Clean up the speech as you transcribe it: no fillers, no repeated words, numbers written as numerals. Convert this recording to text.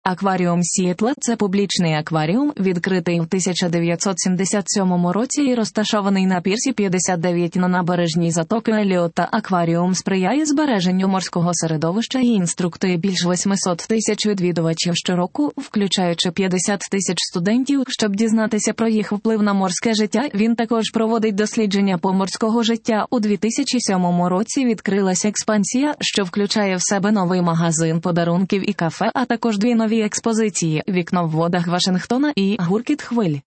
Акваріум Сіетла – це публічний акваріум, відкритий в 1977 році і розташований на пірсі 59 на набережній затоки Еліота. Акваріум сприяє збереженню морського середовища і інструктує більш 800 тисяч відвідувачів щороку, включаючи 50 тисяч студентів, щоб дізнатися про їх вплив на морське життя. Він також проводить дослідження поморського життя. У 2007 році відкрилася експансія, що включає в себе новий магазин подарунків і кафе, а також дві нові експозиції «Вікно в водах Вашингтона» і «Гуркіт хвиль».